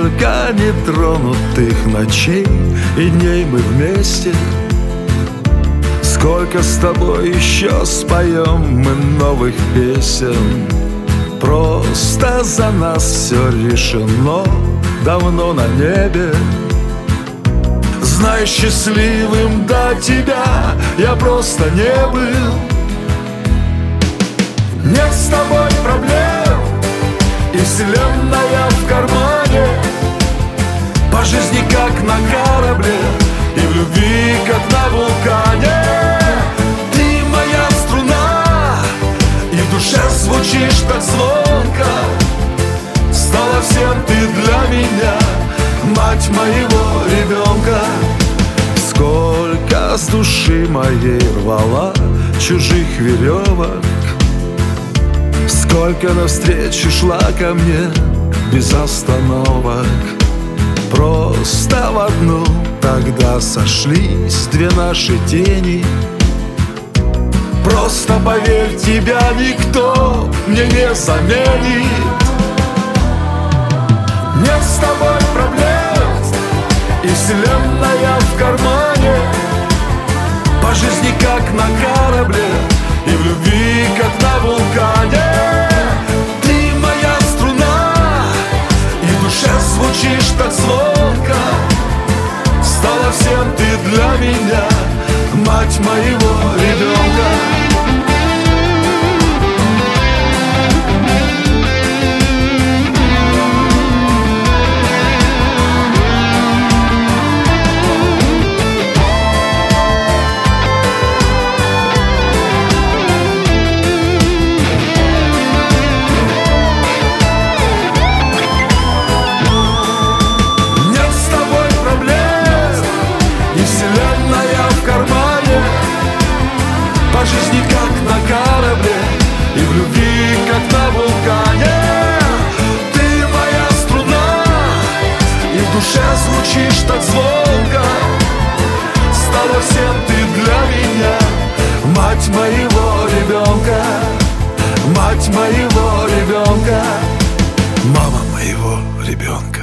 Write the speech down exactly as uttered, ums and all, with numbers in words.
Сколько нетронутых ночей и дней мы вместе. Сколько с тобой еще споем мы новых песен. Просто за нас все решено давно на небе. Знай, счастливым до тебя я просто не был. Нет с тобой проблем, и вселенная в кармане. По жизни как на корабле, и в любви как на вулкане. Ты моя струна, и в душе звучишь так звонко. Стала всем ты для меня, мать моего ребенка. Сколько с души моей рвала чужих веревок, сколько навстречу шла ко мне без остановок. Просто в одну тогда сошлись две наши тени. Просто поверь, тебя никто мне не заменит. Нет с тобой проблем, и вселенная в кармане. По жизни как на корабле, и в любви как на вулкане. Ты моя струна, и в душе звучишь так звонко. Стала всем ты для меня, мать моего ребенка. По жизни как на корабле, и в любви как на вулкане. Ты моя струна, и в душе звучишь так звонко. Стала всем ты для меня, мать моего ребенка. Мать моего ребенка, мама моего ребенка.